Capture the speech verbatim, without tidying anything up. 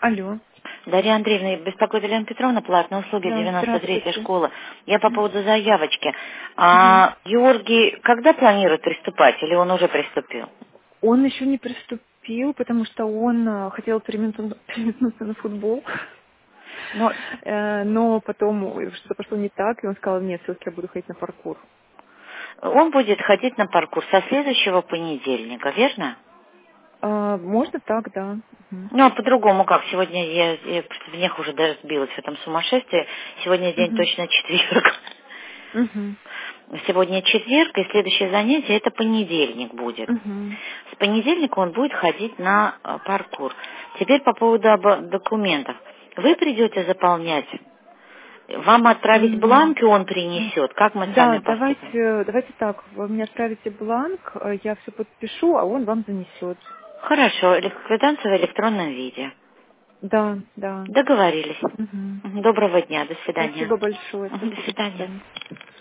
Алло. Дарья Андреевна, беспокоит Елена Петровна, платные услуги, Да, девяносто третья здравствуйте. школа. Я по поводу заявочки. Мгм. А Георгий когда планирует приступать, или он уже приступил? Он еще не приступил, потому что он э, хотел переметнуться переметнуться на футбол. Ну, Э, Но потом что-то пошло не так, и он сказал, нет, все-таки я буду ходить на паркур. он будет ходить на паркур со следующего понедельника, верно? А, Можно так, да. Мгм. Ну, а по-другому как? Сегодня я, я просто в них уже даже сбилась в этом сумасшествии. Сегодня день Мгм. точно четверг. Мгм. Сегодня четверг, и следующее занятие это понедельник будет. Мгм. С понедельника он будет ходить на э, паркур. Теперь по поводу обо- документов. Вы придете заполнять, вам отправить М, бланк, и он принесет. Как мы с вами Да, поступим? давайте, давайте так. Вы мне отправите бланк, э, я все подпишу, а он вам занесет. Хорошо, эле- квитанция в электронном виде. Да, да. Договорились. Мгм. Мгм. Доброго дня, до свидания. Спасибо большое. Мгм. До Спасибо, до свидания. свидания.